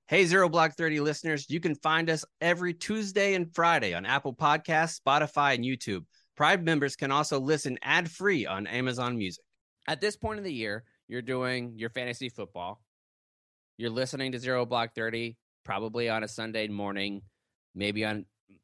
Hey, Zero Block 30 listeners, you can find us every Tuesday and Friday on Apple Podcasts, Spotify, and YouTube. Pride members can also listen ad-free on Amazon Music. At this point of the year, you're doing your fantasy football. You're listening to Zero Block 30, probably on a Sunday morning, maybe on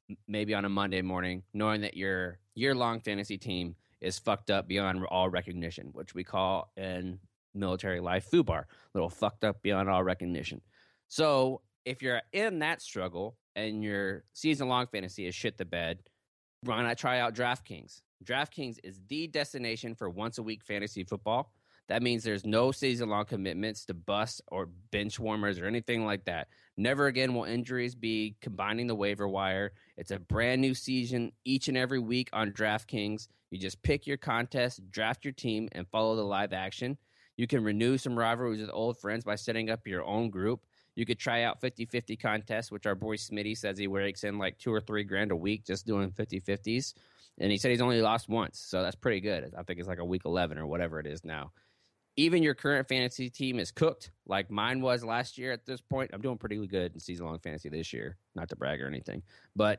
a Monday morning, knowing that your year-long fantasy team is fucked up beyond all recognition, which we call in military life FUBAR, a little fucked up beyond all recognition. So if you're in that struggle and your season-long fantasy is shit the bed, why not try out DraftKings? DraftKings is the destination for once-a-week fantasy football. That means there's no season-long commitments to bust or bench warmers or anything like that. Never again will injuries be combining the waiver wire. It's a brand new season each and every week on DraftKings. You just pick your contest, draft your team, and follow the live action. You can renew some rivalries with old friends by setting up your own group. You could try out 50-50 contests, which our boy Smitty says he rakes in like $2 or $3 grand a week just doing 50-50s. And he said he's only lost once, so that's pretty good. I think it's like a week 11 or whatever it is now. Even your current fantasy team is cooked, like mine was last year at this point. I'm doing pretty good in season-long fantasy this year, not to brag or anything. But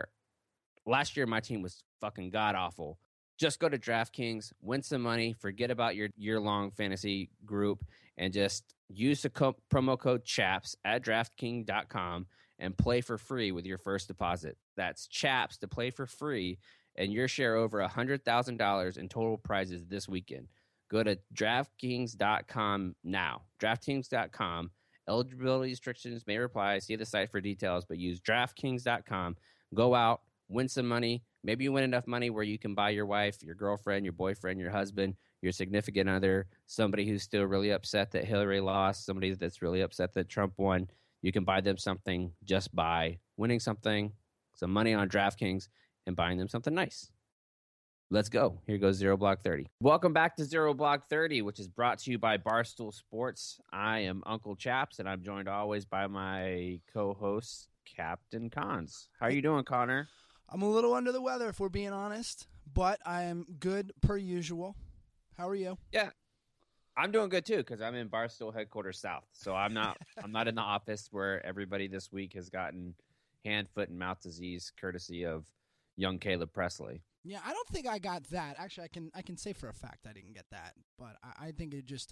last year, my team was fucking god-awful. Just go to DraftKings, win some money, forget about your year-long fantasy group, and just use the promo code CHAPS at DraftKings.com and play for free with your first deposit. That's CHAPS to play for free, and your share over $100,000 in total prizes this weekend. Go to DraftKings.com now. DraftKings.com. Eligibility restrictions may apply. See the site for details, but use DraftKings.com. Go out, win some money. Maybe you win enough money where you can buy your wife, your girlfriend, your boyfriend, your husband, your significant other, somebody who's still really upset that Hillary lost, somebody that's really upset that Trump won. You can buy them something just by winning something, some money on DraftKings, and buying them something nice. Let's go. Here goes Zero Block 30. Welcome back to Zero Block 30, which is brought to you by Barstool Sports. I am Uncle Chaps, and I'm joined always by my co-host, Captain Cons. How are you doing, Connor? I'm a little under the weather, if we're being honest, but I am good per usual. How are you? Yeah, I'm doing good too because I'm in Barstool headquarters South, so I'm not in the office where everybody this week has gotten hand, foot, and mouth disease, courtesy of young Caleb Presley. Yeah, I don't think I got that. Actually, I can say for a fact I didn't get that, but I think it just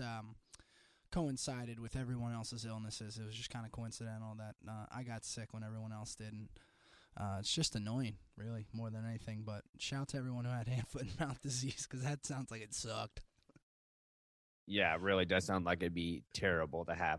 coincided with everyone else's illnesses. It was just kind of coincidental that I got sick when everyone else didn't. It's just annoying, really, more than anything. But shout out to everyone who had hand, foot, and mouth disease because that sounds like it sucked. Yeah, it really does sound like it'd be terrible to have.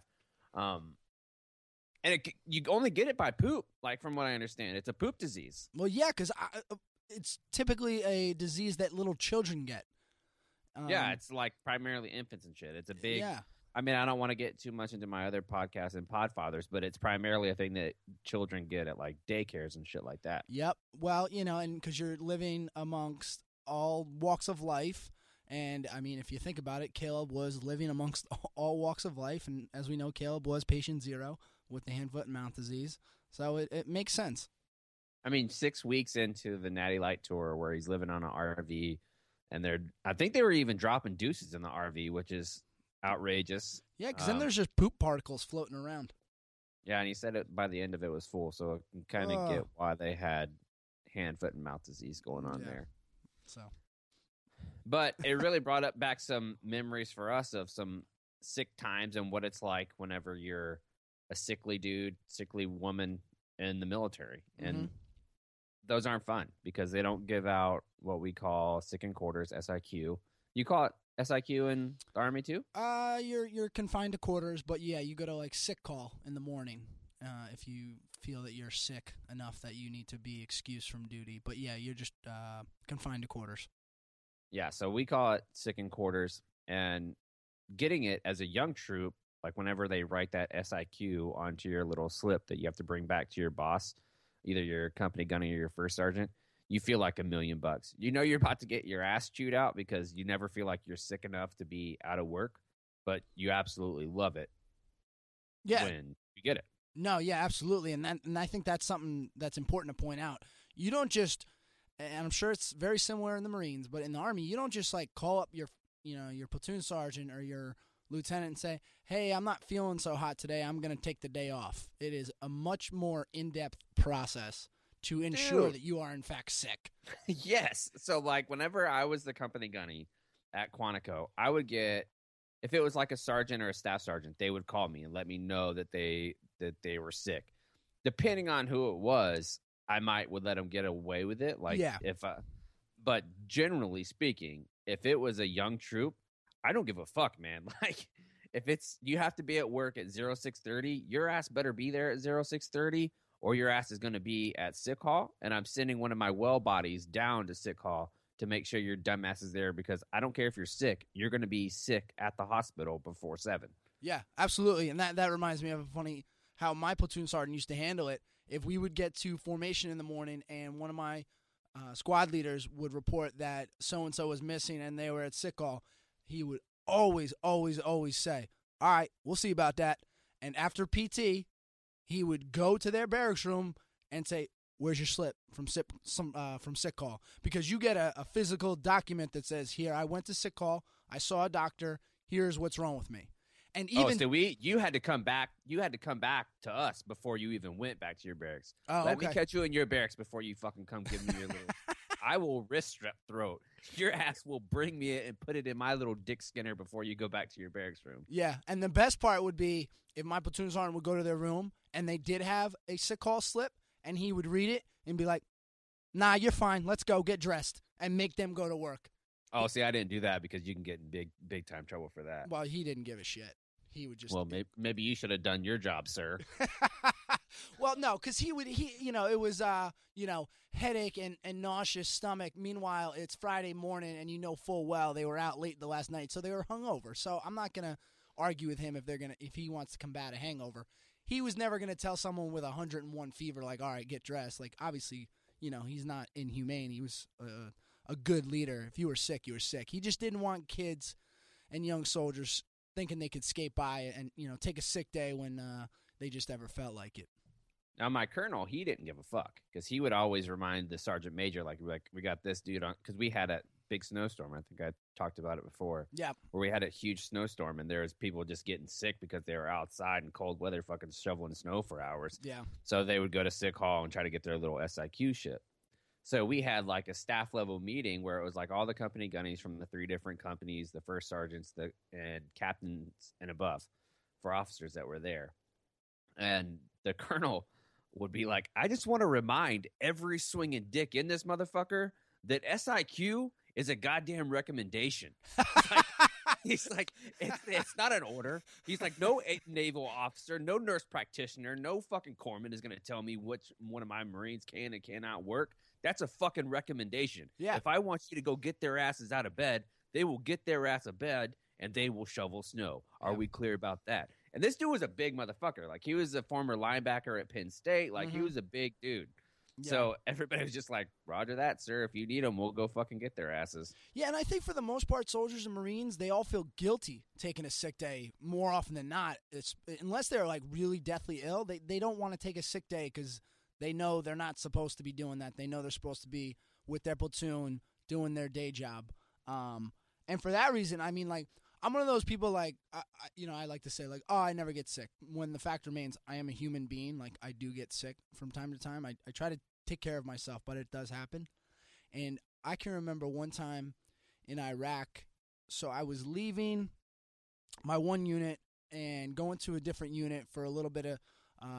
And you only get it by poop, like from what I understand. It's a poop disease. Well, yeah, because it's typically a disease that little children get. Yeah, it's like primarily infants and shit. It's a big... Yeah. I mean, I don't want to get too much into my other podcasts and Podfathers, but it's primarily a thing that children get at like daycares and shit like that. Yep. Well, and because you're living amongst all walks of life, and I mean, if you think about it, Caleb was living amongst all walks of life, and as we know, Caleb was patient zero with the hand, foot, and mouth disease, so it makes sense. I mean, 6 weeks into the Natty Light tour where he's living on an RV, and I think they were even dropping deuces in the RV, which is outrageous. Yeah, because then there's just poop particles floating around. Yeah, and he said it by the end of it was full, so you can kind of get why they had hand, foot, and mouth disease going on there. So, but it really brought up back some memories for us of some sick times and what it's like whenever you're a sickly dude, sickly woman in the military, and those aren't fun because they don't give out what we call sick in quarters, SIQ. You call it SIQ in the Army too? You're confined to quarters, but yeah, you go to like sick call in the morning if you feel that you're sick enough that you need to be excused from duty. But yeah, you're just confined to quarters. Yeah, so we call it sick in quarters, and getting it as a young troop, like whenever they write that SIQ onto your little slip that you have to bring back to your boss, either your company gunner or your first sergeant, you feel like $1 million. You know you're about to get your ass chewed out because you never feel like you're sick enough to be out of work, but you absolutely love it. Yeah, when you get it. No, yeah, absolutely, and I think that's something that's important to point out. You don't just, and I'm sure it's very similar in the Marines, but in the Army, you don't just like call up your platoon sergeant or your lieutenant and say, hey, I'm not feeling so hot today. I'm going to take the day off. It is a much more in-depth process to ensure that you are, in fact, sick. Yes. So, like, whenever I was the company gunny at Quantico, I would get, if it was like a sergeant or a staff sergeant, they would call me and let me know that they were sick. Depending on who it was, I would let them get away with it. Like, but generally speaking, if it was a young troop, I don't give a fuck, man. Like, if it's, you have to be at work at 0630, your ass better be there at 0630, or your ass is going to be at sick hall, and I'm sending one of my well bodies down to sick hall to make sure your dumb ass is there, because I don't care if you're sick, you're going to be sick at the hospital before 7. Yeah, absolutely. And that reminds me of a funny, how my platoon sergeant used to handle it. If we would get to formation in the morning and one of my squad leaders would report that so-and-so was missing and they were at sick call, he would always say, all right, we'll see about that. And after PT, he would go to their barracks room and say, where's your slip from sick call? Because you get a physical document that says, here, I went to sick call, I saw a doctor, here's what's wrong with me. And even so you had to come back. You had to come back to us before you even went back to your barracks. Let me catch you in your barracks before you fucking come give me your little. I will wrist strap throat. Your ass will bring me it and put it in my little dick skinner before you go back to your barracks room. Yeah, and the best part would be if my platoon sergeant would go to their room and they did have a sick call slip, and he would read it and be like, "Nah, you're fine. Let's go get dressed," and make them go to work. Oh, see, I didn't do that because you can get in big time trouble for that. Well, he didn't give a shit. He would just. Well, maybe you should have done your job, sir. Well, no, because it was headache and nauseous stomach. Meanwhile, it's Friday morning, and you know full well they were out late the last night, so they were hungover. So I'm not gonna argue with him if he wants to combat a hangover. He was never gonna tell someone with 101 fever, like, all right, get dressed. Like, obviously, he's not inhumane. He was a good leader. If you were sick, you were sick. He just didn't want kids and young soldiers thinking they could skate by and take a sick day when they just ever felt like it. Now, my colonel, he didn't give a fuck because he would always remind the sergeant major, like we got this dude on, because we had a big snowstorm. I think I talked about it before. Yeah, where we had a huge snowstorm and there was people just getting sick because they were outside in cold weather, fucking shoveling snow for hours. Yeah, so they would go to sick hall and try to get their little SIQ shit. So we had like a staff level meeting where it was like all the company gunnies from the 3 different companies, the first sergeants, and captains and above for officers that were there. And the colonel would be like, I just want to remind every swinging dick in this motherfucker that SIQ is a goddamn recommendation. He's like, it's not an order. He's like, no naval officer, no nurse practitioner, no fucking corpsman is going to tell me which one of my Marines can and cannot work. That's a fucking recommendation. Yeah. If I want you to go get their asses out of bed, they will get their ass out of bed and they will shovel snow. Are we clear about that? And this dude was a big motherfucker. Like, he was a former linebacker at Penn State. Like, he was a big dude. Yeah. So everybody was just like, roger that, sir. If you need them, we'll go fucking get their asses. Yeah, and I think for the most part, soldiers and Marines, they all feel guilty taking a sick day more often than not. Unless they're like really deathly ill, they don't want to take a sick day because they know they're not supposed to be doing that. They know they're supposed to be with their platoon doing their day job. And for that reason, I mean, like, I'm one of those people, like, I like to say, like, oh, I never get sick. When the fact remains, I am a human being. Like, I do get sick from time to time. I try to take care of myself, but it does happen. And I can remember one time in Iraq, so I was leaving my one unit and going to a different unit for a little bit of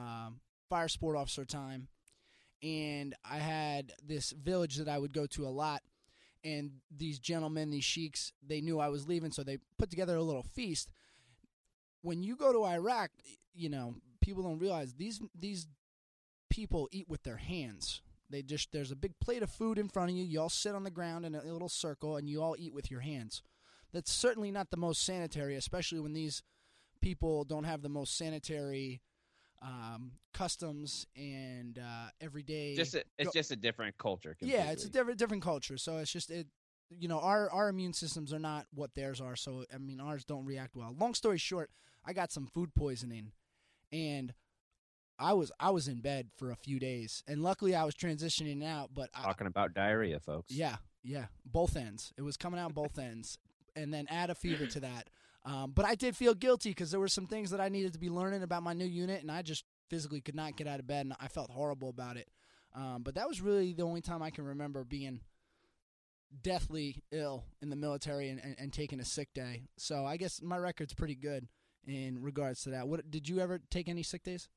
fire sport officer time. And I had this village that I would go to a lot. And these gentlemen, these sheiks, they knew I was leaving, so they put together a little feast. When you go to Iraq, people don't realize these people eat with their hands. There's a big plate of food in front of you. You all sit on the ground in a little circle, and you all eat with your hands. That's certainly not the most sanitary, especially when these people don't have the most sanitary customs and everyday. It's just a different culture. Completely. Yeah, it's a different culture. So it's just our immune systems are not what theirs are. So I mean, ours don't react well. Long story short, I got some food poisoning, and I was in bed for a few days, and luckily I was transitioning out. But talking about diarrhea, folks. Yeah, both ends. It was coming out both ends, and then add a fever to that. But I did feel guilty because there were some things that I needed to be learning about my new unit, and I just physically could not get out of bed, and I felt horrible about it. But that was really the only time I can remember being deathly ill in the military and taking a sick day. So I guess my record's pretty good in regards to that. What did you ever take any sick days?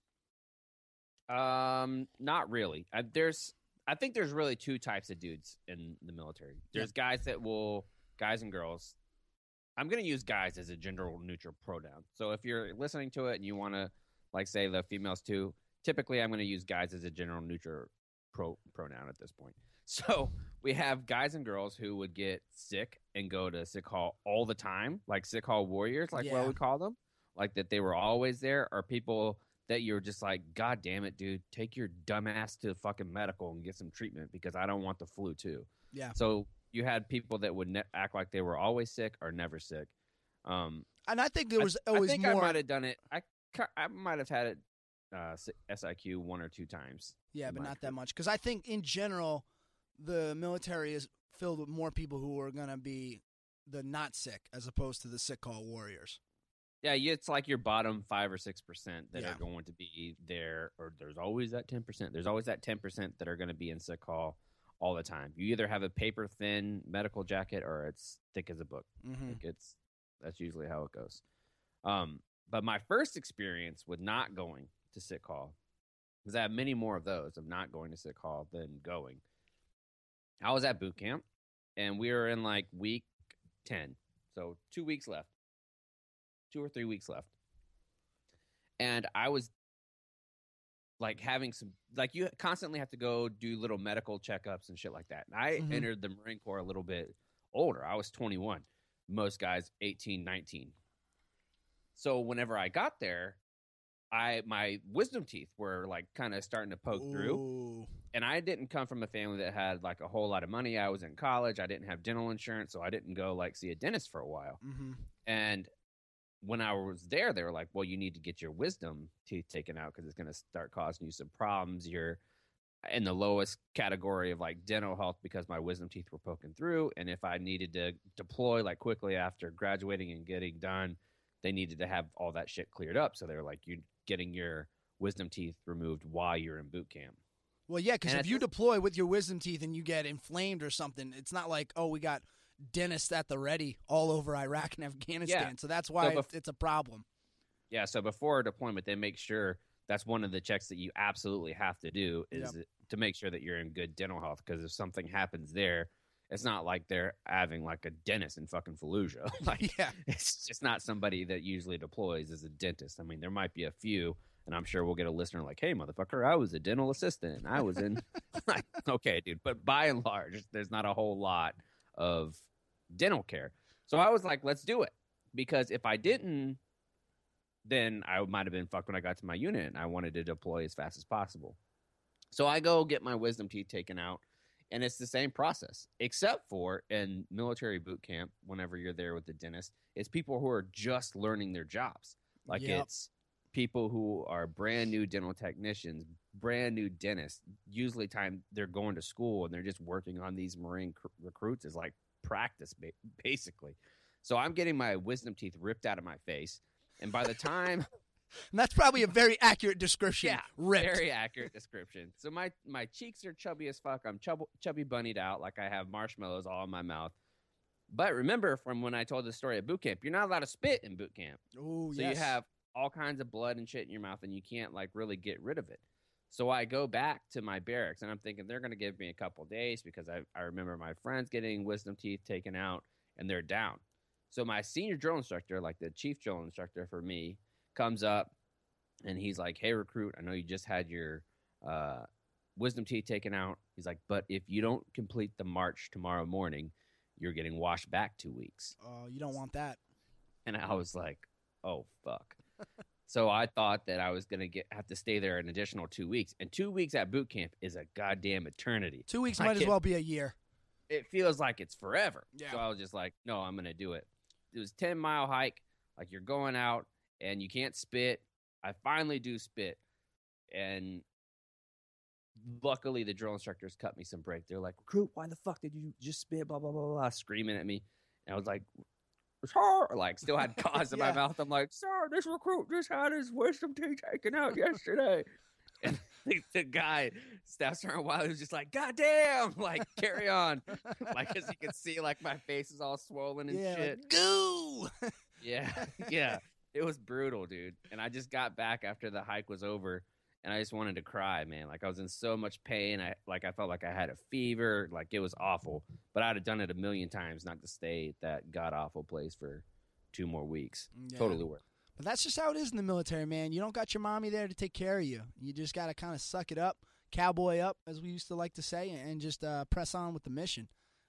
Not really. I think there's really two types of dudes in the military. There's guys and girls. I'm going to use guys as a gender neutral pronoun. So if you're listening to it and you want to, like, say the females too, typically I'm going to use guys as a general neutral pronoun at this point. So we have guys and girls who would get sick and go to sick hall all the time, like sick hall warriors, like what we call them, like that they were always there, or people that you're just like, God damn it, dude, take your dumb ass to fucking medical and get some treatment because I don't want the flu too. Yeah. So you had people that would act like they were always sick or never sick. And I think there was always I think more. I might have done it. I might have had it SIQ one or two times. Yeah, but not that much. Because I think in general, the military is filled with more people who are going to be the not sick as opposed to the sick call warriors. Yeah, it's like your bottom 5 or 6% that are going to be there, or there's always that 10%. There's always that 10% that are going to be in sick call all the time. You either have a paper thin medical jacket or it's thick as a book. Mm-hmm. Like that's usually how it goes. But my first experience with not going to sick call, because I have many more of those of not going to sick call than going. I was at boot camp, and we were in like week 10, so 2 weeks left. 2 or 3 weeks left. And I was like having some, like you constantly have to go do little medical checkups and shit like that. And I entered the Marine Corps a little bit older. I was 21. Most guys 18, 19. So whenever I got there, my wisdom teeth were like kind of starting to poke through. And I didn't come from a family that had like a whole lot of money. I was in college. I didn't have dental insurance, so I didn't go like see a dentist for a while. Mm-hmm. And when I was there, they were like, well, you need to get your wisdom teeth taken out because it's going to start causing you some problems. You're in the lowest category of like dental health because my wisdom teeth were poking through. And if I needed to deploy like quickly after graduating and getting done, they needed to have all that shit cleared up. So they were like, you're getting your wisdom teeth removed while you're in boot camp. Well, yeah, because if you deploy with your wisdom teeth and you get inflamed or something, it's not like, oh, we got dentists at the ready all over Iraq and Afghanistan. Yeah. So that's why it's a problem. Yeah, so before deployment, they make sure that's one of the checks that you absolutely have to do is to make sure that you're in good dental health, because if something happens there, it's not like they're having like a dentist in fucking Fallujah. Like, it's just not somebody that usually deploys as a dentist. I mean, there might be a few, and I'm sure we'll get a listener like, hey, motherfucker, I was a dental assistant. I was in like, okay, dude. But by and large, there's not a whole lot of dental care. So I was like, let's do it. Because if I didn't, then I might have been fucked when I got to my unit, and I wanted to deploy as fast as possible. So I go get my wisdom teeth taken out, and it's the same process, except for in military boot camp, whenever you're there with the dentist, it's people who are just learning their jobs. Like it's people who are brand new dental technicians, brand new dentists. Usually they're going to school, and they're just working on these Marine recruits as like practice, basically. So I'm getting my wisdom teeth ripped out of my face, and by the time and that's probably a very accurate description. Yeah, ripped. Very accurate description. So my cheeks are chubby as fuck. I'm chubby bunnied out, like I have marshmallows all in my mouth. But remember from when I told the story at boot camp, you're not allowed to spit in boot camp. Oh, so you have all kinds of blood and shit in your mouth, and you can't like really get rid of it. So I go back to my barracks, and I'm thinking they're going to give me a couple days because I remember my friends getting wisdom teeth taken out, and they're down. So my senior drill instructor, like the chief drill instructor for me, comes up, and he's like, hey, recruit, I know you just had your wisdom teeth taken out. He's like, but if you don't complete the march tomorrow morning, you're getting washed back 2 weeks. Oh, you don't want that. And I was like, oh, fuck. So I thought that I was going to have to stay there an additional 2 weeks. And 2 weeks at boot camp is a goddamn eternity. 2 weeks might as well be a year. It feels like it's forever. Yeah. So I was just like, no, I'm going to do it. It was a 10-mile hike. Like, you're going out, and you can't spit. I finally do spit. And luckily, the drill instructors cut me some break. They're like, recruit, why the fuck did you just spit? Blah, blah, blah, blah, screaming at me. And I was like, sir, like still had gauze in my Yeah. mouth. I'm like, sir, this recruit just had his wisdom teeth taken out yesterday. And the guy steps around while he was just like, God damn, like carry on. Like, as you can see, like my face is all swollen and shit. Like, goo. Yeah. It was brutal, dude. And I just got back after the hike was over, and I just wanted to cry, man. Like, I was in so much pain. I felt like I had a fever. Like, it was awful. But I'd have done it a million times not to stay at that god-awful place for 2 more weeks. Yeah. Totally worth it. But that's just how it is in the military, man. You don't got your mommy there to take care of you. You just got to kind of suck it up, cowboy up, as we used to like to say, and just press on with the mission.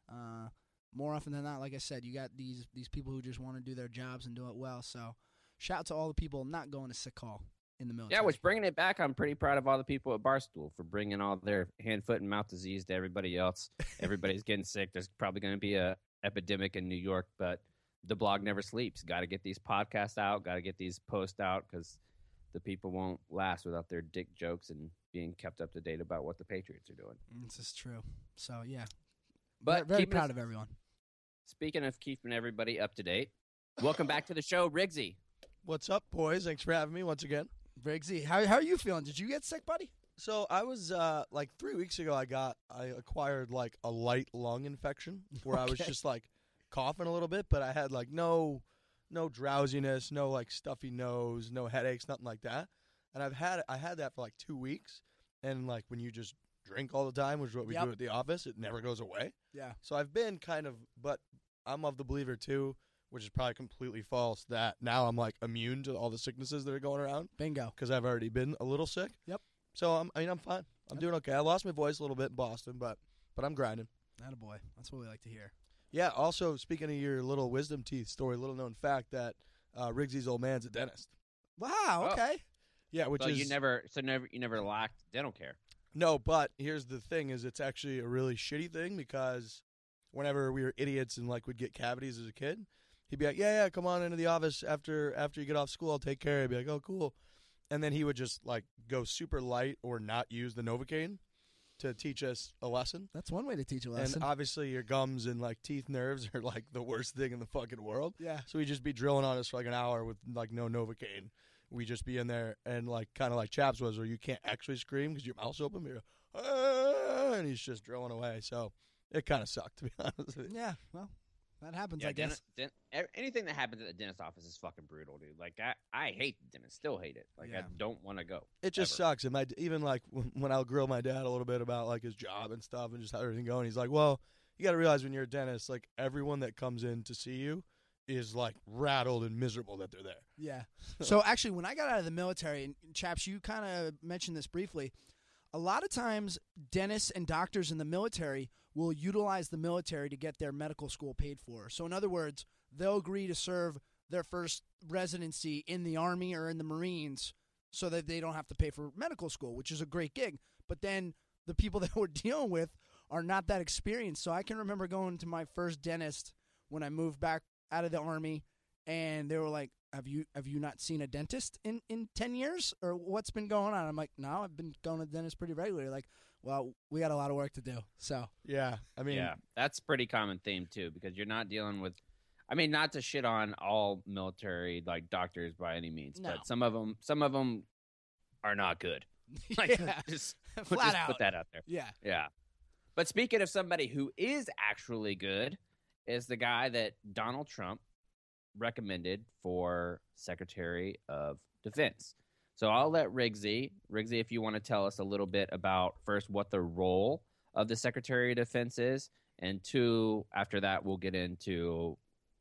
More often than not, like I said, you got these people who just want to do their jobs and do it well. So shout out to all the people not going to sick call in the military. Yeah, which bringing it back, I'm pretty proud of all the people at Barstool for bringing all their hand, foot, and mouth disease to everybody else. Everybody's getting sick. There's probably going to be a epidemic in New York, but the blog never sleeps. Got to get these podcasts out. Got to get these posts out because the people won't last without their dick jokes and being kept up to date about what the Patriots are doing. This is true. So, yeah. But very proud of everyone. Speaking of keeping everybody up to date, welcome back to the show, Riggsy. What's up, boys? Thanks for having me once again. Briggsy, how are you feeling? Did you get sick, buddy? So I was like 3 weeks ago. I acquired like a light lung infection where I was just like coughing a little bit, but I had like no drowsiness, no like stuffy nose, no headaches, nothing like that. And I had that for like 2 weeks, and like when you just drink all the time, which is what we do at the office, it never goes away. Yeah. So I've been kind of, but I'm of the believer too, which is probably completely false, that now I'm like immune to all the sicknesses that are going around. Bingo. Because I've already been a little sick. Yep. So I'm fine. I'm doing okay. I lost my voice a little bit in Boston, but I'm grinding. Attaboy. That's what we like to hear. Yeah. Also, speaking of your little wisdom teeth story, little known fact that Riggsy's old man's a dentist. Wow. Okay. Yeah, which So is you never lacked dental care. no, but here's the thing: is it's actually a really shitty thing because whenever we were idiots and like would get cavities as a kid, he'd be like, yeah, come on into the office after you get off school. I'll take care of you. I'd be like, oh, cool. And then he would just like go super light or not use the Novocaine to teach us a lesson. That's one way to teach a lesson. And obviously your gums and like teeth nerves are like the worst thing in the fucking world. Yeah. So he'd just be drilling on us for like an hour with like no Novocaine. We'd just be in there and like kind of like Chaps was, where you can't actually scream because your mouth's open. But you're, and he's just drilling away. So it kind of sucked, to be honest with you. Yeah. Well, that happens, I guess. Anything that happens at the dentist office is fucking brutal, dude. Like, I hate the dentist. Still hate it. Like, I don't want to go. It just ever. sucks. And even like when I'll grill my dad a little bit about like his job and stuff and just how everything going, he's like, well, you got to realize when you're a dentist, like everyone that comes in to see you is like rattled and miserable that they're there. Yeah. So actually, when I got out of the military, and Chaps, you kind of mentioned this briefly, a lot of times dentists and doctors in the military will utilize the military to get their medical school paid for. So in other words, they'll agree to serve their first residency in the Army or in the Marines so that they don't have to pay for medical school, which is a great gig. But then the people that we're dealing with are not that experienced. So I can remember going to my first dentist when I moved back out of the Army, and they were like, have you not seen a dentist in 10 years? Or what's been going on? I'm like, no, I've been going to the dentist pretty regularly. Like, well, we got a lot of work to do. So yeah, I mean, yeah, that's a pretty common theme too, because you're not dealing with, I mean, not to shit on all military like doctors by any means, No. but some of them are not good. Like, just flat out. put that out there. Yeah. But speaking of somebody who is actually good, is the guy that Donald Trump recommended for Secretary of Defense. So I'll let Riggsy, if you want to tell us a little bit about first what the role of the Secretary of Defense is, and two, after that we'll get into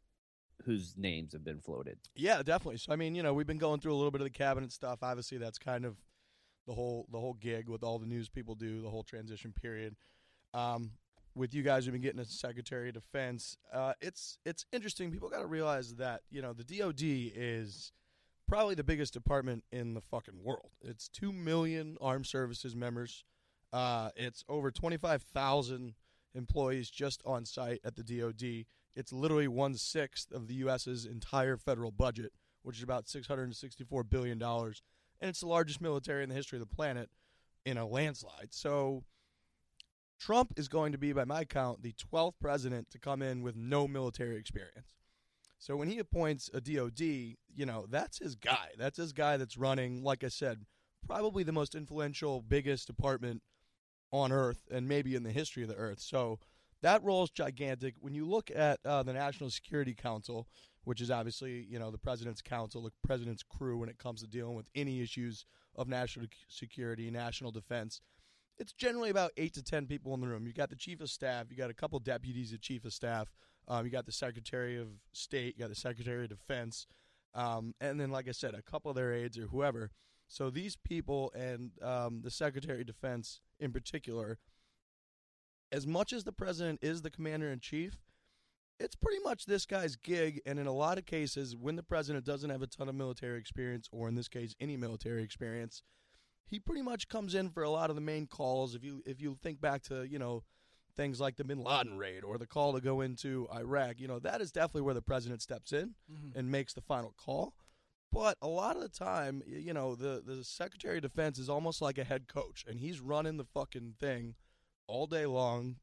whose names have been floated. Yeah, definitely. So I mean, we've been going through a little bit of the cabinet stuff. Obviously, that's kind of the whole gig with all the news people do, the whole transition period. With you guys who've been getting a Secretary of Defense, it's interesting. People got to realize that the DoD is probably the biggest department in the fucking world. It's 2 million armed services members. It's over 25,000 employees just on site at the DoD. It's literally 1/6 of the U.S.'s entire federal budget, which is about $664 billion. And it's the largest military in the history of the planet in a landslide. So Trump is going to be, by my count, the 12th president to come in with no military experience. So when he appoints a DOD, that's his guy. That's his guy that's running, like I said, probably the most influential, biggest department on Earth and maybe in the history of the Earth. So that role is gigantic. When you look at the National Security Council, which is obviously, the president's council, the president's crew when it comes to dealing with any issues of national security, national defense, it's generally about 8 to 10 people in the room. You got the chief of staff, you got a couple deputies of chief of staff, you got the Secretary of State, you got the Secretary of Defense, and then, like I said, a couple of their aides or whoever. So these people and the Secretary of Defense in particular, as much as the president is the commander-in-chief, it's pretty much this guy's gig, and in a lot of cases, when the president doesn't have a ton of military experience, or in this case, any military experience, he pretty much comes in for a lot of the main calls. If you think back to, things like the Bin Laden raid or the call to go into Iraq, that is definitely where the president steps in and makes the final call. But a lot of the time, the Secretary of Defense is almost like a head coach, and he's running the fucking thing all day long,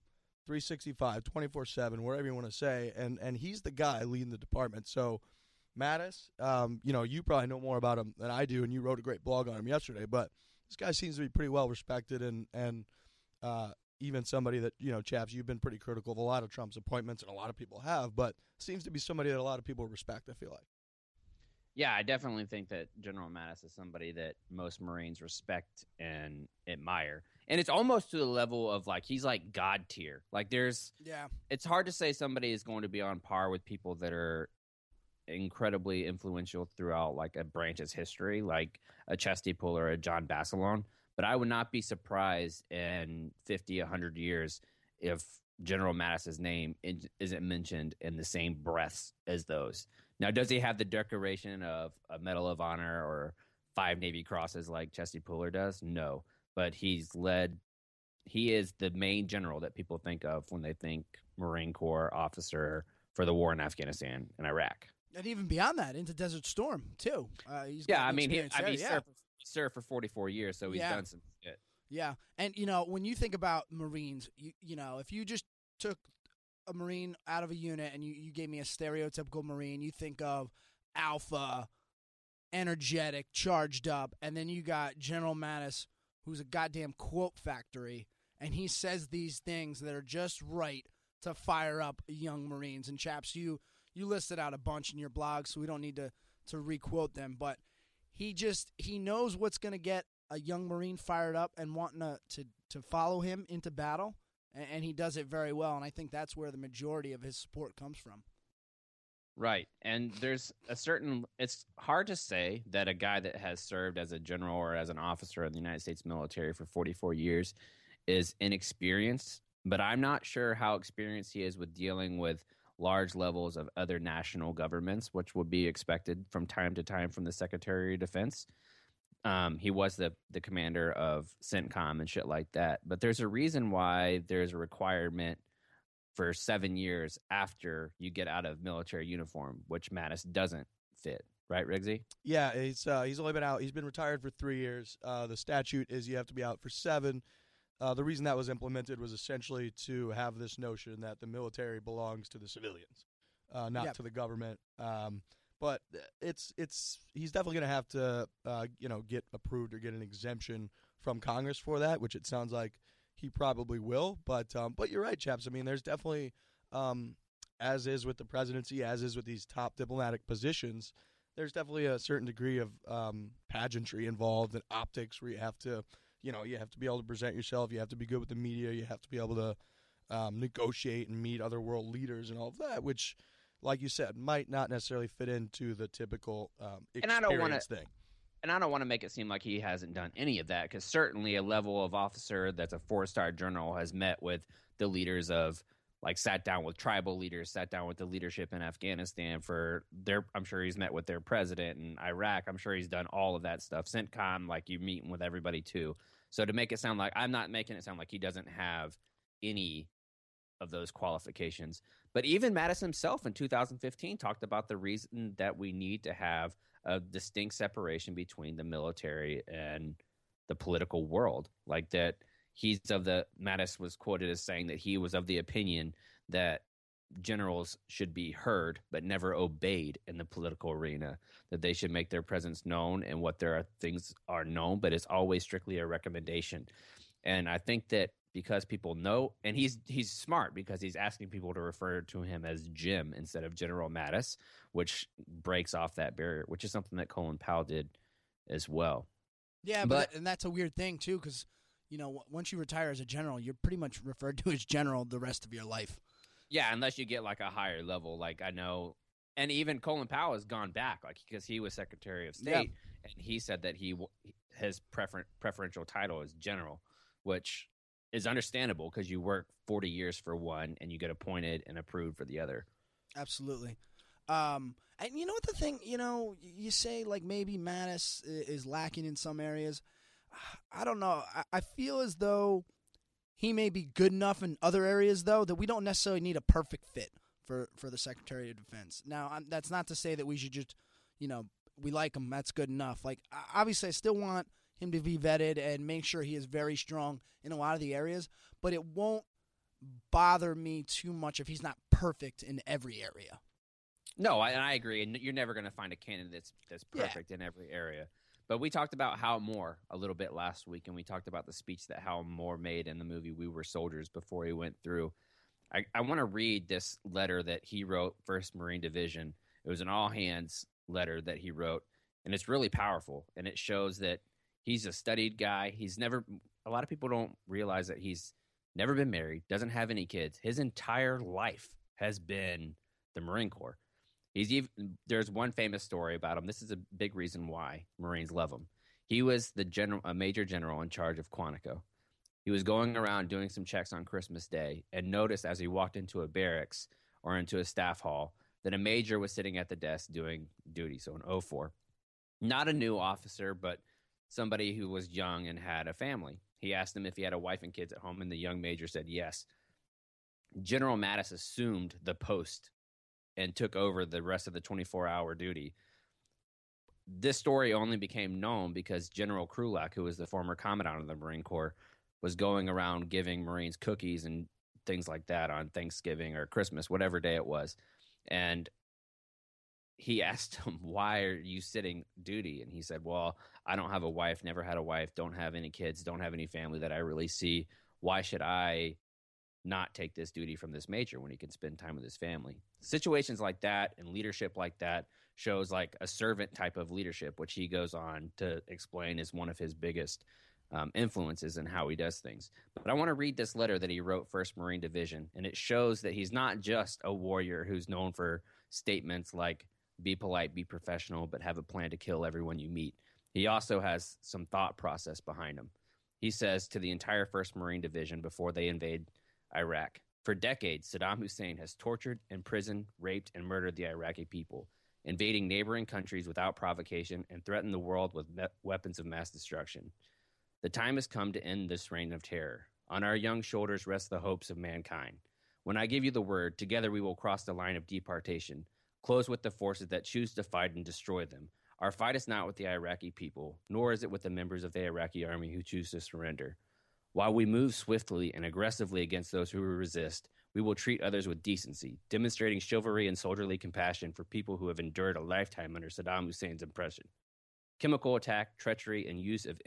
365, 24/7, whatever you want to say, and he's the guy leading the department. So Mattis, you probably know more about him than I do, and you wrote a great blog on him yesterday, but this guy seems to be pretty well respected, and even somebody that, Chaps, you've been pretty critical of a lot of Trump's appointments, and a lot of people have, but seems to be somebody that a lot of people respect, I feel like. Yeah, I definitely think that General Mattis is somebody that most Marines respect and admire. And it's almost to the level of, he's like God tier. It's hard to say somebody is going to be on par with people that are incredibly influential throughout, a branch's history, like a Chesty Puller or a John Basilone. But I would not be surprised in 50, 100 years if General Mattis's name isn't mentioned in the same breaths as those. Now, does he have the decoration of a Medal of Honor or 5 Navy Crosses like Chesty Puller does? No. But he is the main general that people think of when they think Marine Corps officer for the war in Afghanistan and Iraq. And even beyond that, into Desert Storm, too. He served for 44 years, so he's done some shit. Yeah. And, when you think about Marines, if you just took a Marine out of a unit and you gave me a stereotypical Marine, you think of alpha, energetic, charged up, and then you got General Mattis, who's a goddamn quote factory, and he says these things that are just right to fire up young Marines. And Chaps, you listed out a bunch in your blog, so we don't need to re-quote them, but he knows what's going to get a young Marine fired up and wanting to follow him into battle. And he does it very well, and I think that's where the majority of his support comes from. Right, and there's it's hard to say that a guy that has served as a general or as an officer in the United States military for 44 years is inexperienced, but I'm not sure how experienced he is with dealing with large levels of other national governments, which would be expected from time to time from the Secretary of Defense. He was the commander of CENTCOM and shit like that. But there's a reason why there's a requirement for 7 years after you get out of military uniform, which Mattis doesn't fit. Right, Riggsy? Yeah, he's only been out. He's been retired for 3 years. The statute is you have to be out for 7. The reason that was implemented was essentially to have this notion that the military belongs to the civilians, not to the government. But he's definitely going to have to, get approved or get an exemption from Congress for that, which it sounds like he probably will. But you're right, Chaps. I mean, there's definitely, as is with the presidency, as is with these top diplomatic positions, there's definitely a certain degree of pageantry involved and optics where you have to be able to present yourself. You have to be good with the media. You have to be able to negotiate and meet other world leaders and all of that, which, like you said, might not necessarily fit into the typical experience thing. And I don't want to make it seem like he hasn't done any of that, because certainly a level of officer that's a 4-star general has met with the leaders of, sat down with tribal leaders, sat down with the leadership in Afghanistan I'm sure he's met with their president in Iraq. I'm sure he's done all of that stuff. CENTCOM, you're meeting with everybody too. So to make it sound like, I'm not making it sound like he doesn't have any of those qualifications. But even Mattis himself in 2015 talked about the reason that we need to have a distinct separation between the military and the political world. Mattis was quoted as saying that he was of the opinion that generals should be heard but never obeyed in the political arena, that they should make their presence known and what their things are known, but it's always strictly a recommendation. And I think that because people know, and he's smart because he's asking people to refer to him as Jim instead of General Mattis, which breaks off that barrier, which is something that Colin Powell did as well. Yeah, and that's a weird thing too, because once you retire as a general, you're pretty much referred to as general the rest of your life. Yeah, unless you get like a higher level, like I know, and even Colin Powell has gone back, like because he was Secretary of State, and he said that his preferential title is general, which is understandable because you work 40 years for one and you get appointed and approved for the other. Absolutely. And you know what the thing, you say like maybe Mattis is lacking in some areas. I don't know. I feel as though he may be good enough in other areas, though, that we don't necessarily need a perfect fit for the Secretary of Defense. Now, that's not to say that we should just, we like him. That's good enough. Like, obviously, I still want him to be vetted and make sure he is very strong in a lot of the areas, but it won't bother me too much if he's not perfect in every area. No, I agree. And you're never going to find a candidate that's perfect in every area. But we talked about Hal Moore a little bit last week, and we talked about the speech that Hal Moore made in the movie We Were Soldiers before he went through. I want to read this letter that he wrote, 1st Marine Division. It was an all-hands letter that he wrote, and it's really powerful, and it shows that he's a studied guy. A lot of people don't realize that he's never been married, doesn't have any kids. His entire life has been the Marine Corps. There's one famous story about him. This is a big reason why Marines love him. He was a major general in charge of Quantico. He was going around doing some checks on Christmas Day and noticed as he walked into a barracks or into a staff hall that a major was sitting at the desk doing duty, so an 04. Not a new officer, but somebody who was young and had a family. He asked him if he had a wife and kids at home, and the young major said yes. General Mattis assumed the post and took over the rest of the 24-hour duty. This story only became known because General Krulak, who was the former commandant of the Marine Corps, was going around giving Marines cookies and things like that on Thanksgiving or Christmas, whatever day it was. And he asked him, why are you sitting duty? And he said, well, I don't have a wife, never had a wife, don't have any kids, don't have any family that I really see. Why should I not take this duty from this major when he can spend time with his family? Situations like that and leadership like that shows like a servant type of leadership, which he goes on to explain is one of his biggest influences in how he does things. But I want to read this letter that he wrote 1st Marine Division, and it shows that he's not just a warrior who's known for statements like be polite, be professional, but have a plan to kill everyone you meet. He also has some thought process behind him. He says to the entire 1st Marine Division before they invade Iraq, for decades, Saddam Hussein has tortured, imprisoned, raped, and murdered the Iraqi people, invading neighboring countries without provocation and threatened the world with weapons of mass destruction. The time has come to end this reign of terror. On our young shoulders rest the hopes of mankind. When I give you the word, together we will cross the line of departation, close with the forces that choose to fight and destroy them. Our fight is not with the Iraqi people, nor is it with the members of the Iraqi army who choose to surrender. While we move swiftly and aggressively against those who resist, we will treat others with decency, demonstrating chivalry and soldierly compassion for people who have endured a lifetime under Saddam Hussein's oppression. Chemical attack, treachery, and use of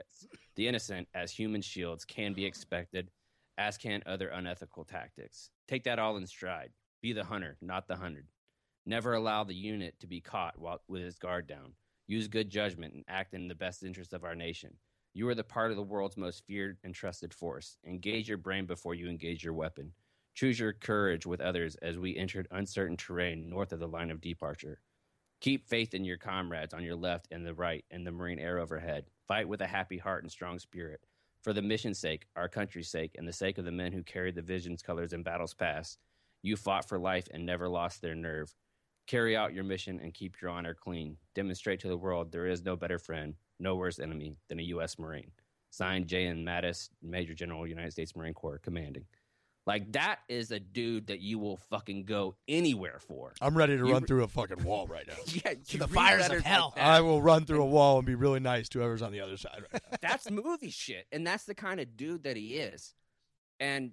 the innocent as human shields can be expected, as can other unethical tactics. Take that all in stride. Be the hunter, not the hunted. Never allow the unit to be caught with his guard down. Use good judgment and act in the best interest of our nation. You are the part of the world's most feared and trusted force. Engage your brain before you engage your weapon. Choose your courage with others as we entered uncertain terrain north of the line of departure. Keep faith in your comrades on your left and the right and the Marine air overhead. Fight with a happy heart and strong spirit. For the mission's sake, our country's sake, and the sake of the men who carried the vision's colors in battles past, you fought for life and never lost their nerve. Carry out your mission and keep your honor clean. Demonstrate to the world there is no better friend, no worse enemy than a U.S. Marine. Signed, J.N. Mattis, Major General, United States Marine Corps, commanding. Like, that is a dude that you will fucking go anywhere for. I'm ready to run through a fucking wall right now. Yeah, to the fires of hell. Like I will run through a wall and be really nice to whoever's on the other side right now. That's movie shit, and that's the kind of dude that he is. And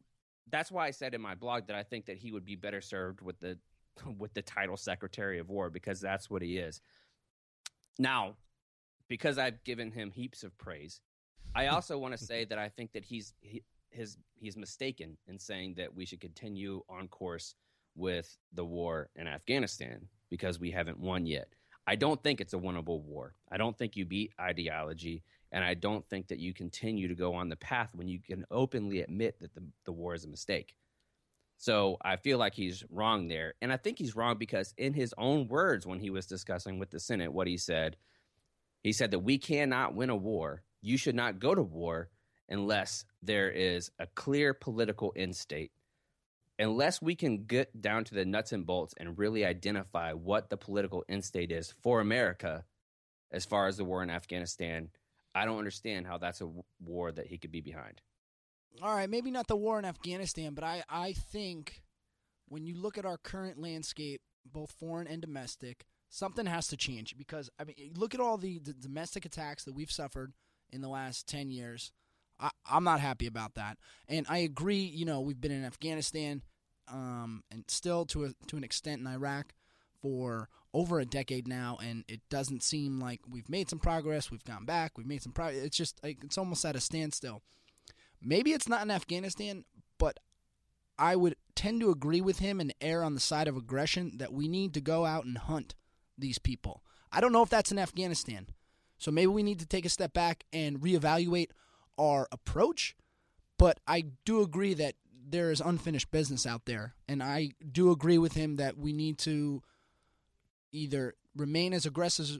that's why I said in my blog that I think that he would be better served with the title Secretary of War, because that's what he is. Now, because I've given him heaps of praise, I also want to say that I think that he's mistaken in saying that we should continue on course with the war in Afghanistan because we haven't won yet. I don't think it's a winnable war. I don't think you beat ideology, and I don't think that you continue to go on the path when you can openly admit that the war is a mistake. So I feel like he's wrong there, and I think he's wrong because in his own words when he was discussing with the Senate what he said that we cannot win a war. You should not go to war unless there is a clear political end state. Unless we can get down to the nuts and bolts and really identify what the political end state is for America as far as the war in Afghanistan, I don't understand how that's a war that he could be behind. All right, maybe not the war in Afghanistan, but I think when you look at our current landscape, both foreign and domestic, something has to change because, I mean, look at all the domestic attacks that we've suffered in the last 10 years. I'm not happy about that. And I agree, we've been in Afghanistan and still to an extent in Iraq for over a decade now, and it doesn't seem like we've made some progress. We've gone back. We've made some progress. It's just like it's almost at a standstill. Maybe it's not in Afghanistan, but I would tend to agree with him and err on the side of aggression that we need to go out and hunt these people. I don't know if that's in Afghanistan. So maybe we need to take a step back and reevaluate our approach, but I do agree that there is unfinished business out there, and I do agree with him that we need to either remain as aggressive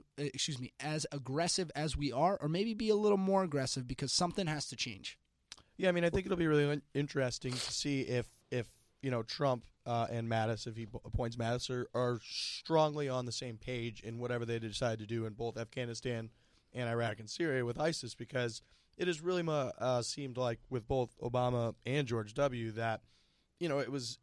as we are, or maybe be a little more aggressive because something has to change. Yeah, I mean, I think it'll be really interesting to see if Trump and Mattis, if he appoints Mattis, are strongly on the same page in whatever they decide to do in both Afghanistan and Iraq and Syria with ISIS, because it has really seemed like with both Obama and George W. that, it was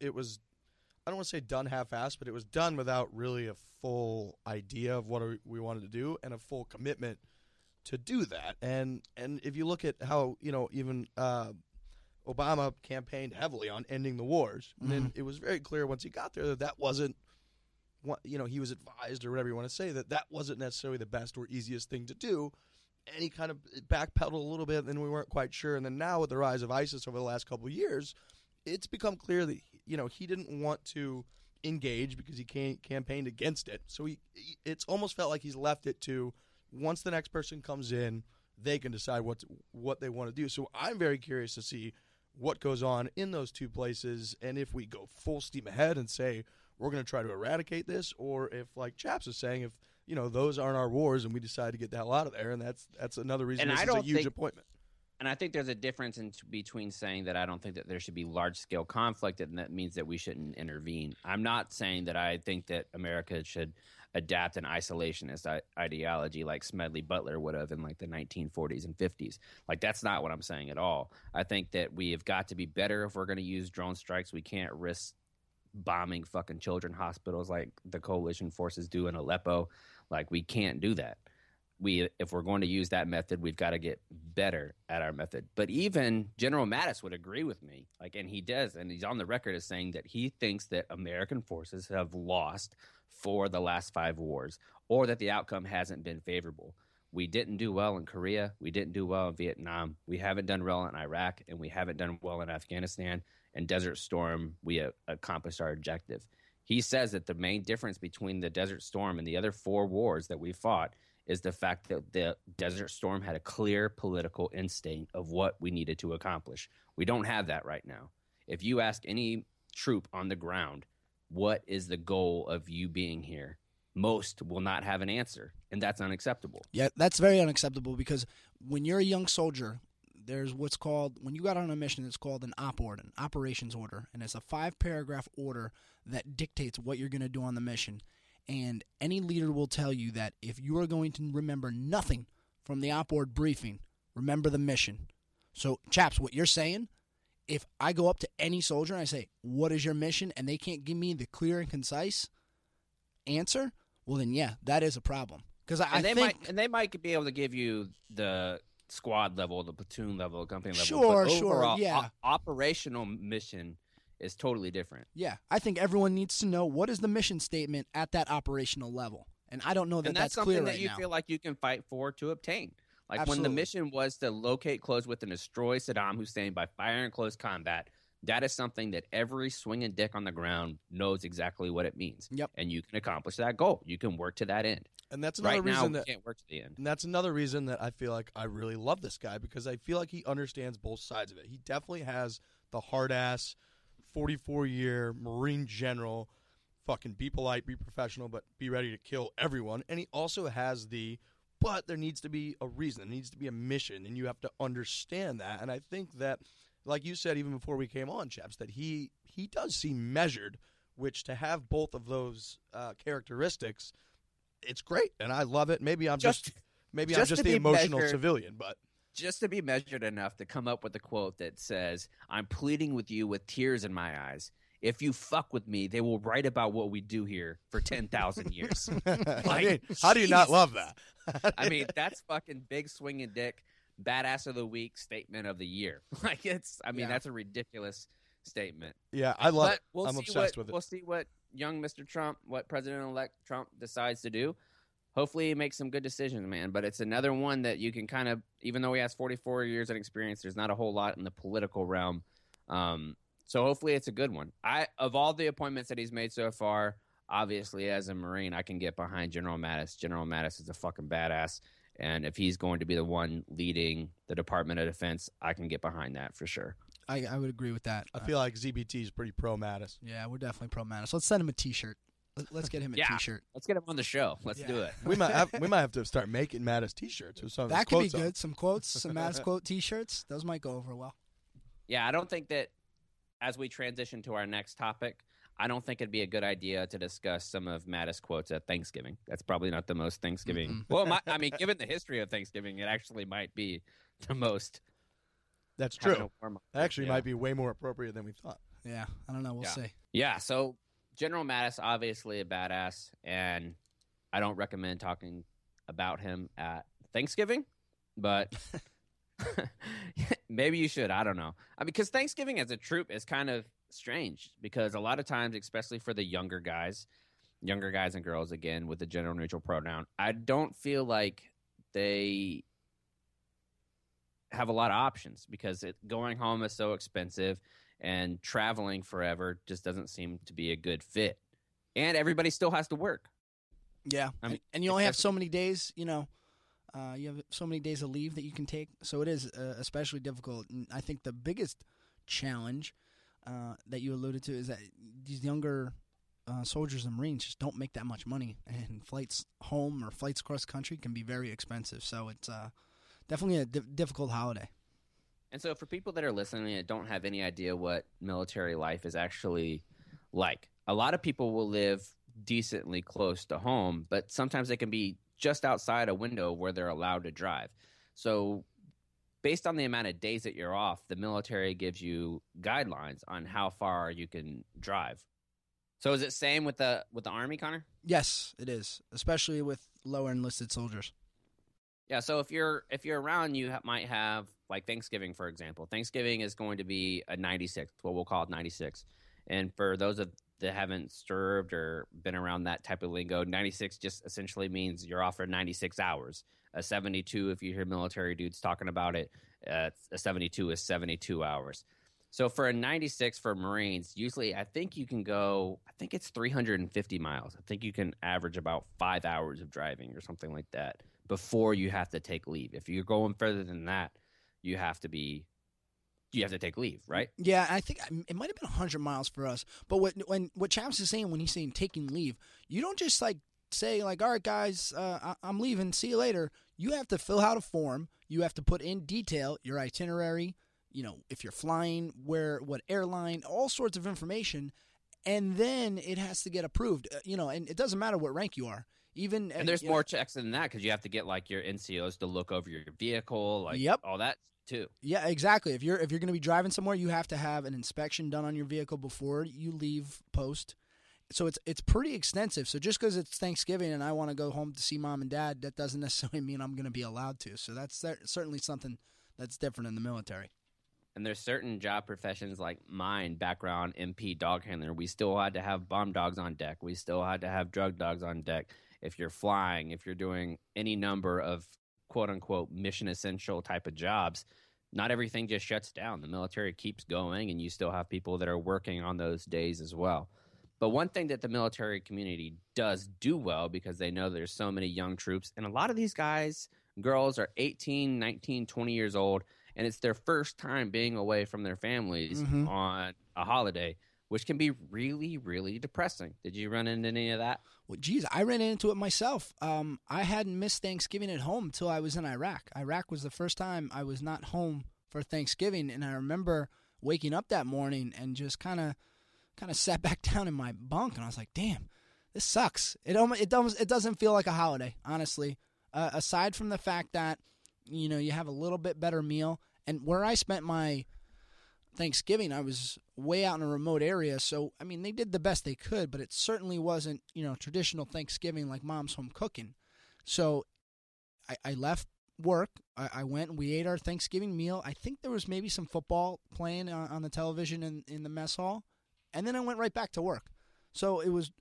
I don't want to say done half-assed, but it was done without really a full idea of what we wanted to do and a full commitment to do that. And if you look at how, even Obama campaigned heavily on ending the wars, and then it was very clear once he got there that wasn't what, he was advised, or whatever you want to say, that wasn't necessarily the best or easiest thing to do. And he kind of backpedaled a little bit, and we weren't quite sure. And then now with the rise of ISIS over the last couple of years, it's become clear that, he didn't want to engage because he campaigned against it. So it's almost felt like he's left it to, once the next person comes in, they can decide what they want to do. So I'm very curious to see what goes on in those two places, and if we go full steam ahead and say we're going to try to eradicate this, or if, like Chaps is saying, if those aren't our wars and we decide to get the hell out of there, and that's another reason this is a huge appointment. And I think there's a difference between saying that I don't think that there should be large-scale conflict, and that means that we shouldn't intervene. I'm not saying that I think that America should adapt an isolationist ideology like Smedley Butler would have in like the 1940s and 50s. Like, that's not what I'm saying at all. I think that we have got to be better if we're going to use drone strikes. We can't risk bombing fucking children hospitals like the coalition forces do in Aleppo. Like, we can't do that. If we're going to use that method, we've got to get better at our method. But even General Mattis would agree with me, and he does, and he's on the record as saying that he thinks that American forces have lost for the last 5 wars, or that the outcome hasn't been favorable. We didn't do well in Korea. We didn't do well in Vietnam. We haven't done well in Iraq, and we haven't done well in Afghanistan. And Desert Storm, we accomplished our objective. He says that the main difference between the Desert Storm and the other 4 wars that we fought is the fact that the Desert Storm had a clear political instinct of what we needed to accomplish. We don't have that right now. If you ask any troop on the ground, what is the goal of you being here? Most will not have an answer, and that's unacceptable. Yeah, that's very unacceptable, because when you're a young soldier, there's what's called, when you got on a mission, it's called an op order, an operations order, and it's a 5-paragraph order that dictates what you're going to do on the mission. And any leader will tell you that if you are going to remember nothing from the op order briefing, remember the mission. So, Chaps, what you're saying, if I go up to any soldier and I say, what is your mission, and they can't give me the clear and concise answer, well then, yeah, that is a problem. Because they might be able to give you the squad level, the platoon level, the company level. Sure, but overall, yeah. Operational mission is totally different. Yeah, I think everyone needs to know what is the mission statement at that operational level, and I don't know that and that's clear something right that you now. feel like you can fight for to obtain. Like Absolutely. when the mission was to locate, close with, and destroy Saddam Hussein by fire in close combat, that is something that every swinging dick on the ground knows exactly what it means. Yep. And you can accomplish that goal. You can work to that end. And that's another Right reason now, that we can't work to the end. And that's another reason that I feel like I really love this guy, because I feel like he understands both sides of it. He definitely has the hard-ass 44-year Marine general, fucking be polite, be professional, but be ready to kill everyone. And he also has but there needs to be a reason. There needs to be a mission, and you have to understand that. And I think that, like you said even before we came on, Chaps, that he does seem measured, which to have both of those characteristics, it's great, and I love it. Maybe I'm just the emotional civilian, but just to be measured enough to come up with a quote that says, "I'm pleading with you with tears in my eyes. If you fuck with me, they will write about what we do here for 10,000 years." Like, how do you not love that? I mean, that's fucking big swinging dick, badass of the week, statement of the year. Like that's a ridiculous statement. Yeah, I love it. We'll I'm obsessed with it. We'll see what young Mr. Trump, what President-elect Trump decides to do. Hopefully he makes some good decisions, man. But it's another one that you can kind of, even though he has 44 years of experience, there's not a whole lot in the political realm. So hopefully it's a good one. Of all the appointments that he's made so far, obviously as a Marine, I can get behind General Mattis. General Mattis is a fucking badass. And if he's going to be the one leading the Department of Defense, I can get behind that for sure. I would agree with that. I feel like ZBT is pretty pro Mattis. Yeah, we're definitely pro Mattis. Let's send him a T-shirt. Let's get him a T-shirt. Let's get him on the show. Let's do it. We might have to start making Mattis T-shirts with some of that could be quotes good. Some quotes, some Mattis quote T-shirts. Those might go over well. Yeah, I don't think that as we transition to our next topic, I don't think it'd be a good idea to discuss some of Mattis quotes at Thanksgiving. That's probably not the most Thanksgiving. Mm-hmm. Well, given the history of Thanksgiving, it actually might be the most. That's true. That actually might be way more appropriate than we thought. Yeah, I don't know. We'll see. Yeah, so General Mattis, obviously a badass, and I don't recommend talking about him at Thanksgiving, but maybe you should. I don't know. Because Thanksgiving as a troop is kind of strange, because a lot of times, especially for the younger guys and girls, again, with the gender neutral pronoun, I don't feel like they have a lot of options, because going home is so expensive and traveling forever just doesn't seem to be a good fit. And everybody still has to work. Yeah. And you only have so many days, you have so many days of leave that you can take. So it is especially difficult. And I think the biggest challenge that you alluded to is that these younger soldiers and Marines just don't make that much money. And flights home or flights across the country can be very expensive. So it's definitely a difficult holiday. And so for people that are listening and don't have any idea what military life is actually like, a lot of people will live decently close to home, but sometimes they can be just outside a window where they're allowed to drive. So based on the amount of days that you're off, the military gives you guidelines on how far you can drive. So is it same with the Army, Connor? Yes, it is, especially with lower enlisted soldiers. Yeah, so if you're around, you might have, like Thanksgiving, for example. Thanksgiving is going to be a 96, what we'll call it 96. And for those that haven't served or been around that type of lingo, 96 just essentially means you're off for 96 hours. A 72, if you hear military dudes talking about it, a 72 is 72 hours. So for a 96 for Marines, usually I think it's 350 miles. I think you can average about 5 hours of driving or something like that before you have to take leave. If you're going further than that, you have to take leave, right? Yeah, I think it might have been 100 miles for us. But what Chaps is saying when he's saying taking leave, you don't just say all right, guys, I'm leaving. See you later. You have to fill out a form. You have to put in detail your itinerary. If you're flying, what airline, all sorts of information, and then it has to get approved. And it doesn't matter what rank you are. And there's more checks than that, because you have to get your NCOs to look over your vehicle, all that too. Yeah, exactly. If you're going to be driving somewhere, you have to have an inspection done on your vehicle before you leave post. So it's pretty extensive. So just because it's Thanksgiving and I want to go home to see mom and dad, that doesn't necessarily mean I'm going to be allowed to. So that's certainly something that's different in the military. And there's certain job professions like mine, background MP dog handler. We still had to have bomb dogs on deck. We still had to have drug dogs on deck. If you're flying, if you're doing any number of quote unquote mission essential type of jobs, not everything just shuts down. The military keeps going, and you still have people that are working on those days as well. But one thing that the military community does do well, because they know there's so many young troops, and a lot of these guys, girls are 18, 19, 20 years old, and it's their first time being away from their families on a holiday, which can be really, really depressing. Did you run into any of that? Well, geez, I ran into it myself. I hadn't missed Thanksgiving at home until I was in Iraq. Iraq was the first time I was not home for Thanksgiving, and I remember waking up that morning and just kind of sat back down in my bunk, and I was like, "Damn, this sucks." It doesn't feel like a holiday, honestly. Aside from the fact that you have a little bit better meal, and where I spent my Thanksgiving, I was way out in a remote area, so I mean they did the best they could, but it certainly wasn't traditional Thanksgiving like mom's home cooking. So I left work. I went and we ate our Thanksgiving meal. I think there was maybe some football playing on the television in the mess hall, and then I went right back to work. So it was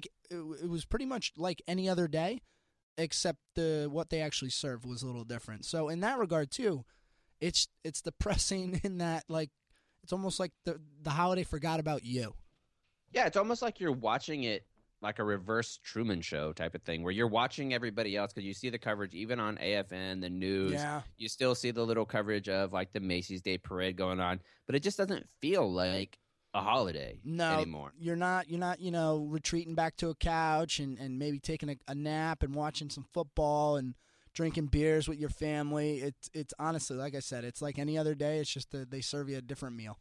it was pretty much like any other day, except what they actually served was a little different. So in that regard too, it's depressing in that it's almost like the holiday forgot about you. Yeah, it's almost like you're watching it like a reverse Truman Show type of thing, where you're watching everybody else because you see the coverage even on AFN, the news. Yeah. You still see the little coverage of like the Macy's Day Parade going on, but it just doesn't feel like a holiday anymore. You're not retreating back to a couch and maybe taking a nap and watching some football and drinking beers with your family. It's honestly, like I said, it's like any other day. It's just that they serve you a different meal.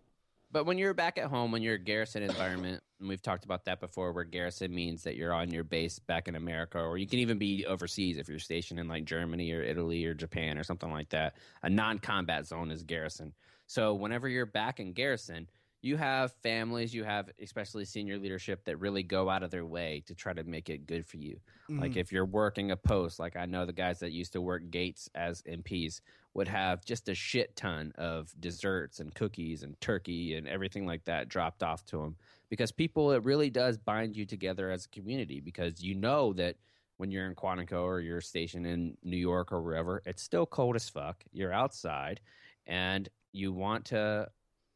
But when you're back at home, when you're a garrison environment, and we've talked about that before, where garrison means that you're on your base back in America, or you can even be overseas if you're stationed in like Germany or Italy or Japan or something like that. A non-combat zone is garrison. So whenever you're back in garrison, you have families, you have especially senior leadership that really go out of their way to try to make it good for you. Mm-hmm. Like if you're working a post, like I know the guys that used to work gates as MPs would have just a shit ton of desserts and cookies and turkey and everything like that dropped off to them, because it really does bind you together as a community, because you know that when you're in Quantico or you're stationed in New York or wherever, it's still cold as fuck. You're outside and you want to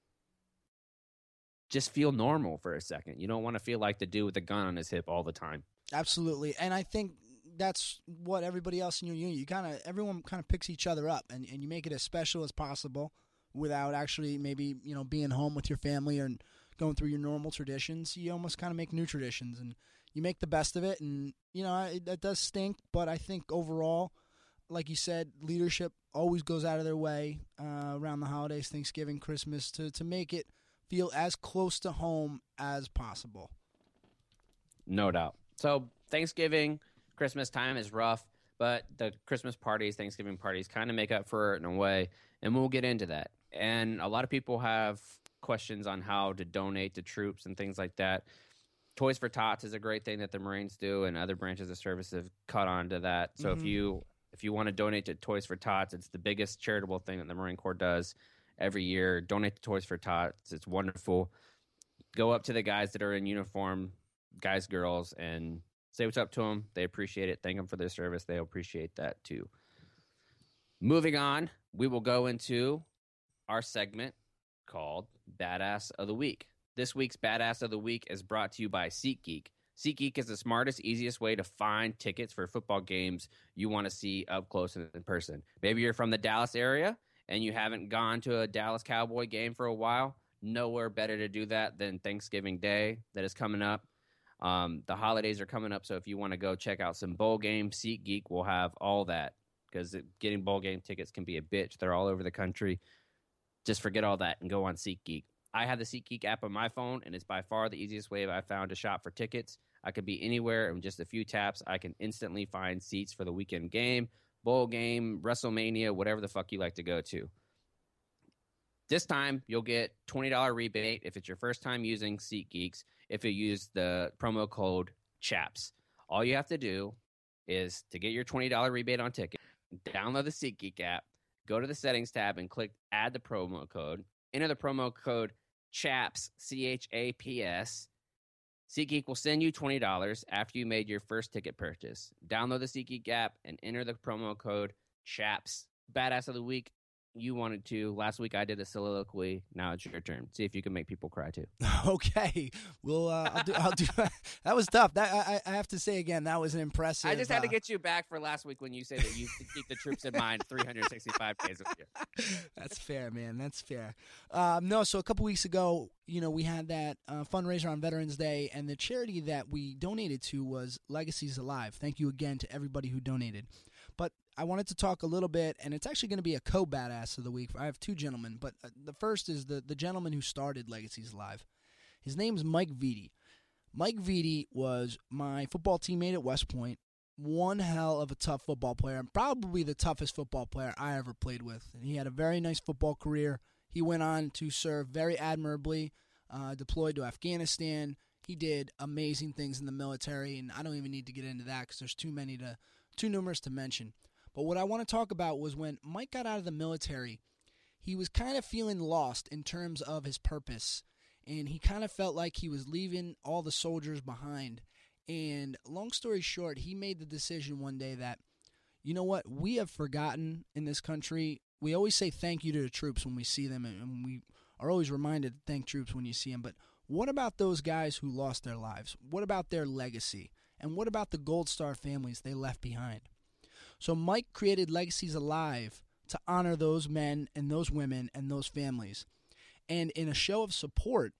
just feel normal for a second. You don't want to feel like the dude with the gun on his hip all the time. Absolutely. And I think that's what everybody else in your unit, everyone kind of picks each other up and you make it as special as possible without actually maybe, being home with your family or going through your normal traditions. You almost kind of make new traditions and you make the best of it. And, it does stink, but I think overall, like you said, leadership always goes out of their way around the holidays, Thanksgiving, Christmas, to make it feel as close to home as possible. No doubt. So Thanksgiving, Christmas time is rough, but the Christmas parties, Thanksgiving parties kind of make up for it in a way, and we'll get into that. And a lot of people have questions on how to donate to troops and things like that. Toys for Tots is a great thing that the Marines do, and other branches of service have caught on to that. So if you want to donate to Toys for Tots, it's the biggest charitable thing that the Marine Corps does every year. Donate to Toys for Tots. It's wonderful. Go up to the guys that are in uniform, guys, girls, and say what's up to them. They appreciate it. Thank them for their service. They appreciate that too. Moving on, we will go into our segment called Badass of the Week. This week's Badass of the Week is brought to you by SeatGeek. SeatGeek is the smartest, easiest way to find tickets for football games you want to see up close and in person. Maybe you're from the Dallas area and you haven't gone to a Dallas Cowboy game for a while. Nowhere better to do that than Thanksgiving Day that is coming up. The holidays are coming up, so if you want to go check out some bowl games, SeatGeek will have all that, because getting bowl game tickets can be a bitch. They're all over the country. Just forget all that and go on SeatGeek. I have the SeatGeek app on my phone, and it's by far the easiest way I found to shop for tickets. I could be anywhere, and in just a few taps, I can instantly find seats for the weekend game, bowl game, WrestleMania, whatever the fuck you like to go to. This time, you'll get $20 rebate if it's your first time using SeatGeeks, if you use the promo code CHAPS. All you have to do is to get your $20 rebate on ticket, download the SeatGeek app, go to the settings tab and click add the promo code. Enter the promo code CHAPS, CHAPS. SeatGeek will send you $20 after you made your first ticket purchase. Download the SeatGeek app and enter the promo code CHAPS. Badass of the week. You wanted to. Last week I did a soliloquy. Now it's your turn. See if you can make people cry too. Okay. Well, I'll do. That was tough. I have to say again, that was an impressive. I just had to get you back for last week when you said that you keep the troops in mind 365 days a year. That's fair, man. That's fair. No, so a couple weeks ago, we had that fundraiser on Veterans Day, and the charity that we donated to was Legacies Alive. Thank you again to everybody who donated. But I wanted to talk a little bit, and it's actually going to be a co-badass of the week. I have two gentlemen, but the first is the gentleman who started Legacies Alive. His name's Mike Vitti. Mike Vitti was my football teammate at West Point, one hell of a tough football player, and probably the toughest football player I ever played with. And he had a very nice football career. He went on to serve very admirably, deployed to Afghanistan. He did amazing things in the military, and I don't even need to get into that because there's too numerous to mention. But what I want to talk about was when Mike got out of the military, he was kind of feeling lost in terms of his purpose, and he kind of felt like he was leaving all the soldiers behind. And long story short, he made the decision one day that, you know what, we have forgotten in this country. We always say thank you to the troops when we see them, and we are always reminded to thank troops when you see them. But what about those guys who lost their lives? What about their legacy? And what about the Gold Star families they left behind? So Mike created Legacies Alive to honor those men and those women and those families. And in a show of support,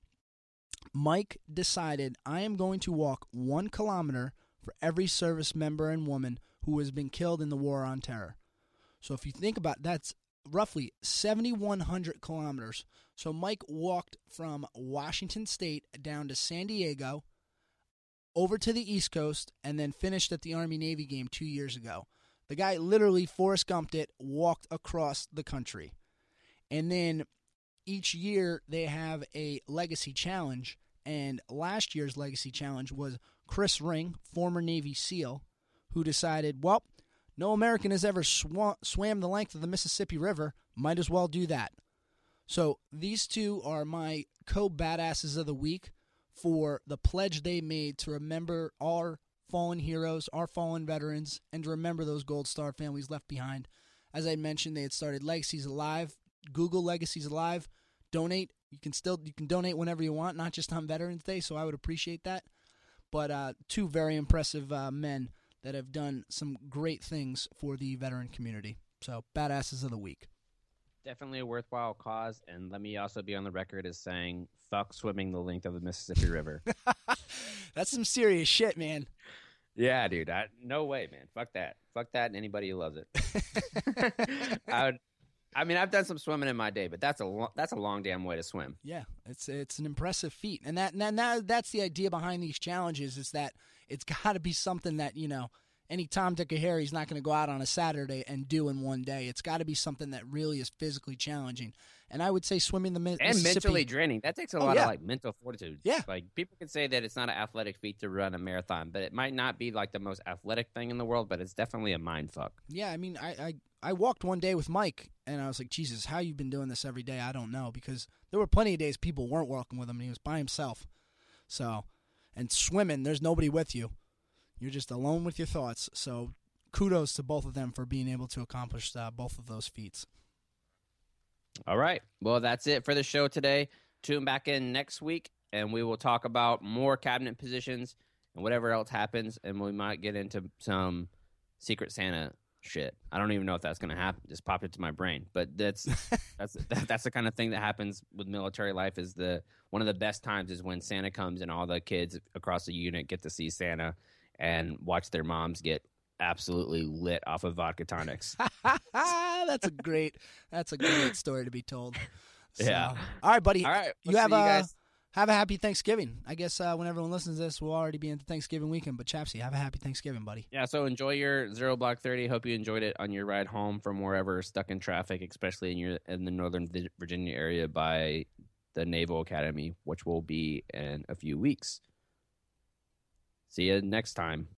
Mike decided, I am going to walk 1 kilometer for every service member and woman who has been killed in the War on Terror. So if you think about it, that's roughly 7,100 kilometers. So Mike walked from Washington State down to San Diego, over to the East Coast, and then finished at the Army-Navy game 2 years ago. The guy literally Forrest Gumped it, walked across the country. And then each year they have a legacy challenge, and last year's legacy challenge was Chris Ring, former Navy SEAL, who decided, well, no American has ever swam the length of the Mississippi River, might as well do that. So these two are my co-badasses of the week for the pledge they made to remember our fallen heroes, our fallen veterans, and to remember those Gold Star families left behind. As I mentioned, they had started Legacies Alive. Google Legacies Alive. Donate. You can donate whenever you want, not just on Veterans Day, so I would appreciate that. But two very impressive men that have done some great things for the veteran community. So, badasses of the week. Definitely a worthwhile cause, and let me also be on the record as saying, fuck swimming the length of the Mississippi River. That's some serious shit, man. Yeah, dude. No way, man. Fuck that. Fuck that and anybody who loves it. I've done some swimming in my day, but that's a long damn way to swim. Yeah, it's an impressive feat. And that's the idea behind these challenges, is that it's got to be something that, any Tom, Dick, or Harry's not going to go out on a Saturday and do in one day. It's got to be something that really is physically challenging. And I would say swimming the Mississippi. And mentally draining. That takes a lot of mental fortitude. Yeah. Like, people can say that it's not an athletic feat to run a marathon, but it might not be like the most athletic thing in the world, but it's definitely a mind fuck. Yeah, I mean, I walked one day with Mike, and I was like, Jesus, how you been doing this every day? I don't know, because there were plenty of days people weren't walking with him, and he was by himself. So, and swimming, there's nobody with you. You're just alone with your thoughts. So kudos to both of them for being able to accomplish both of those feats. All right. Well, that's it for the show today. Tune back in next week, and we will talk about more cabinet positions and whatever else happens, and we might get into some Secret Santa shit. I don't even know if that's going to happen. Just popped into my brain. But that's the kind of thing that happens with military life. Is one of the best times is when Santa comes and all the kids across the unit get to see Santa and watch their moms get absolutely lit off of vodka tonics. That's a great story to be told. So, yeah. All right, buddy. All right. You have see you guys. have a happy Thanksgiving. I guess when everyone listens to this, we'll already be into Thanksgiving weekend. But Chapsy, have a happy Thanksgiving, buddy. Yeah, so enjoy your Zero Block 30. Hope you enjoyed it on your ride home from wherever, stuck in traffic, especially in the Northern Virginia area by the Naval Academy, which will be in a few weeks. See you next time.